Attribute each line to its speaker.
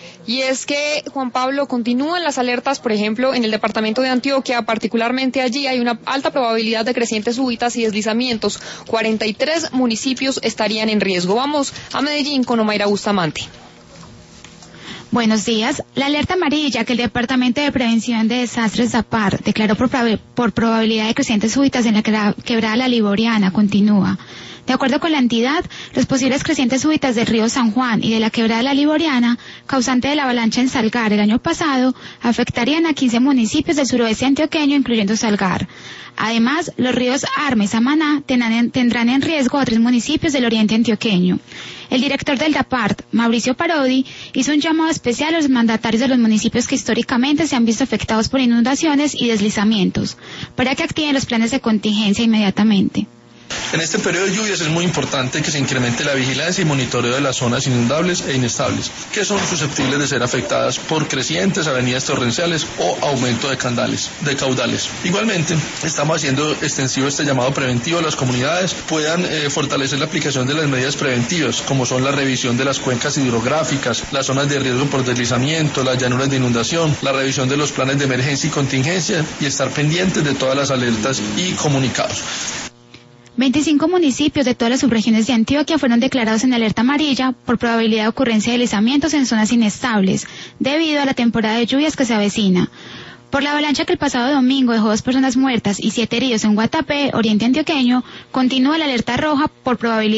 Speaker 1: Y es que, Juan Pablo, continúan las alertas, por ejemplo, en el departamento de Antioquia, particularmente allí hay una alta probabilidad de crecientes súbitas y deslizamientos. 43 municipios estarían en riesgo. Vamos a Medellín con Omaira Bustamante.
Speaker 2: Buenos días. La alerta amarilla que el Departamento de Prevención de Desastres DAPAR declaró por probabilidad de crecientes súbitas en la quebrada La Liboriana continúa. De acuerdo con la entidad, los posibles crecientes súbitas del río San Juan y de la quebrada La Liboriana, causante de la avalancha en Salgar el año pasado, afectarían a 15 municipios del suroeste antioqueño, incluyendo Salgar. Además, los ríos Arma y Samaná tendrán en riesgo a 3 municipios del oriente antioqueño. El director del DAPART, Mauricio Parodi, hizo un llamado especial a los mandatarios de los municipios que históricamente se han visto afectados por inundaciones y deslizamientos, para que activen los planes de contingencia inmediatamente.
Speaker 3: En este periodo de lluvias es muy importante que se incremente la vigilancia y monitoreo de las zonas inundables e inestables, que son susceptibles de ser afectadas por crecientes, avenidas torrenciales o aumento de caudales. Igualmente, estamos haciendo extensivo este llamado preventivo a las comunidades, puedan fortalecer la aplicación de las medidas preventivas, como son la revisión de las cuencas hidrográficas, las zonas de riesgo por deslizamiento, las llanuras de inundación, la revisión de los planes de emergencia y contingencia y estar pendientes de todas las alertas y comunicados.
Speaker 2: 25 municipios de todas las subregiones de Antioquia fueron declarados en alerta amarilla por probabilidad de ocurrencia de deslizamientos en zonas inestables, debido a la temporada de lluvias que se avecina. Por la avalancha que el pasado domingo dejó 2 personas muertas y 7 heridos en Guatapé, oriente antioqueño, continúa la alerta roja por probabilidad